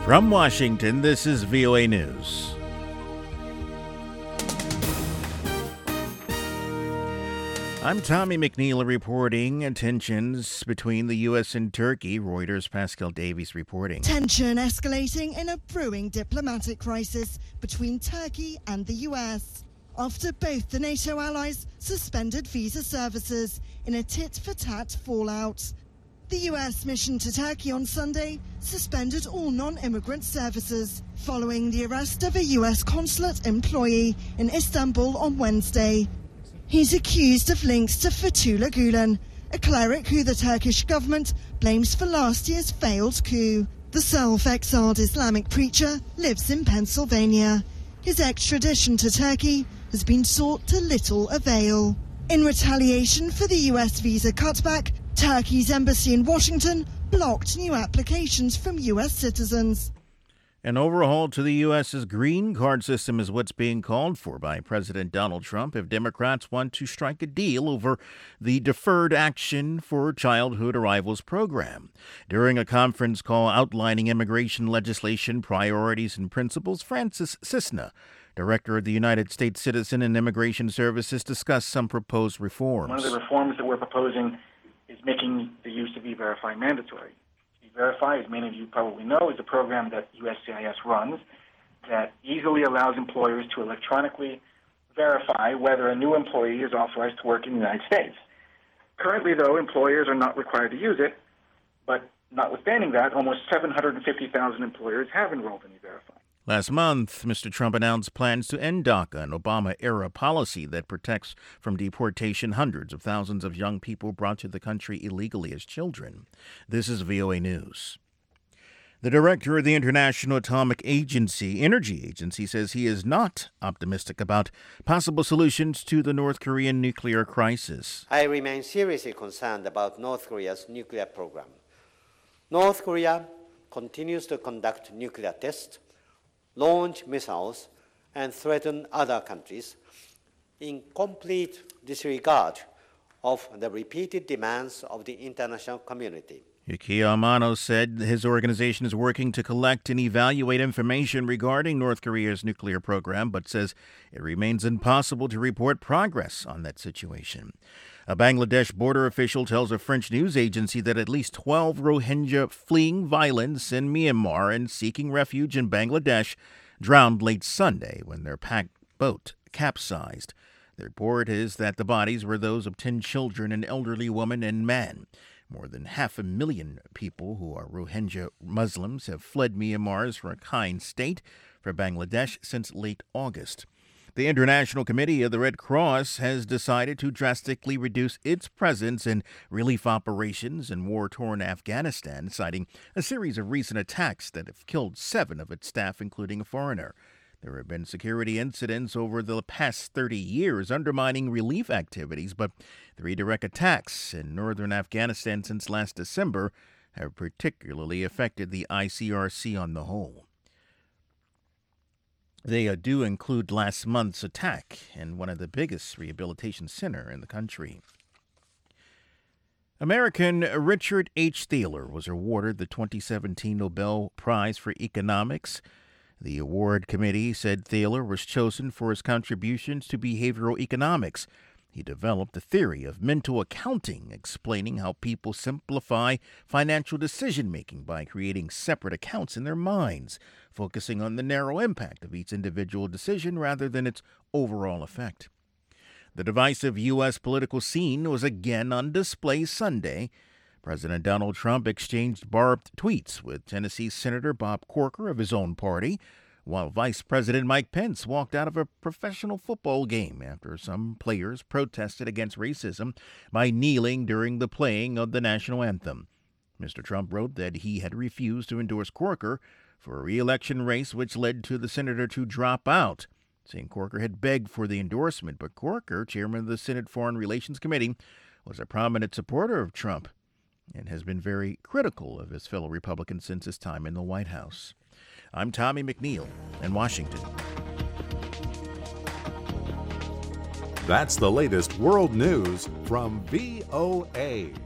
From Washington, this is VOA News. I'm Tommy McNeil reporting tensions between the U.S. and Turkey. Reuters' Pascal Davies reporting. Tension escalating in a brewing diplomatic crisis between Turkey and the U.S. after both the NATO allies suspended visa services in a tit-for-tat fallout. The U.S. mission to Turkey on Sunday suspended all non-immigrant services following the arrest of a U.S. consulate employee in Istanbul on Wednesday. He's accused of links to Fethullah Gulen, a cleric who the Turkish government blames for last year's failed coup. The self-exiled Islamic preacher lives in Pennsylvania. His extradition to Turkey has been sought to little avail. In retaliation for the U.S. visa cutback, Turkey's embassy in Washington blocked new applications from U.S. citizens. An overhaul to the U.S.'s green card system is what's being called for by President Donald Trump if Democrats want to strike a deal over the Deferred Action for Childhood Arrivals program. During a conference call outlining immigration legislation priorities and principles, Francis Cisna, Director of the United States Citizen and Immigration Services, discussed some proposed reforms. One of the reforms that we're proposing is making the use of E-Verify mandatory. E-Verify, as many of you probably know, is a program that USCIS runs that easily allows employers to electronically verify whether a new employee is authorized to work in the United States. Currently, though, employers are not required to use it, but notwithstanding that, almost 750,000 employers have enrolled in E-Verify. Last month, Mr. Trump announced plans to end DACA, an Obama-era policy that protects from deportation hundreds of thousands of young people brought to the country illegally as children. This is VOA News. The director of the International Atomic Energy Agency, says he is not optimistic about possible solutions to the North Korean nuclear crisis. I remain seriously concerned about North Korea's nuclear program. North Korea continues to conduct nuclear tests, launch missiles, and threaten other countries in complete disregard of the repeated demands of the international community. Yukio Amano said his organization is working to collect and evaluate information regarding North Korea's nuclear program, but says it remains impossible to report progress on that situation. A Bangladesh border official tells a French news agency that at least 12 Rohingya fleeing violence in Myanmar and seeking refuge in Bangladesh drowned late Sunday when their packed boat capsized. The report is that the bodies were those of 10 children, an elderly woman, and man. More than 500,000 people who are Rohingya Muslims have fled Myanmar's Rakhine state for Bangladesh since late August. The International Committee of the Red Cross has decided to drastically reduce its presence in relief operations in war-torn Afghanistan, citing a series of recent attacks that have killed 7 of its staff, including a foreigner. There have been security incidents over the past 30 years undermining relief activities, but 3 direct attacks in northern Afghanistan since last December have particularly affected the ICRC on the whole. They do include last month's attack in one of the biggest rehabilitation centers in the country. American Richard H. Thaler was awarded the 2017 Nobel Prize for Economics. The award committee said Thaler was chosen for his contributions to behavioral economics. He developed a theory of mental accounting, explaining how people simplify financial decision-making by creating separate accounts in their minds, focusing on the narrow impact of each individual decision rather than its overall effect. The divisive U.S. political scene was again on display Sunday. President Donald Trump exchanged barbed tweets with Tennessee Senator Bob Corker of his own party, while Vice President Mike Pence walked out of a professional football game after some players protested against racism by kneeling during the playing of the national anthem. Mr. Trump wrote that he had refused to endorse Corker for a re-election race, which led to the senator to drop out, saying Corker had begged for the endorsement. But Corker, chairman of the Senate Foreign Relations Committee, was a prominent supporter of Trump and has been very critical of his fellow Republicans since his time in the White House. I'm Tommy McNeil in Washington. That's the latest world news from VOA.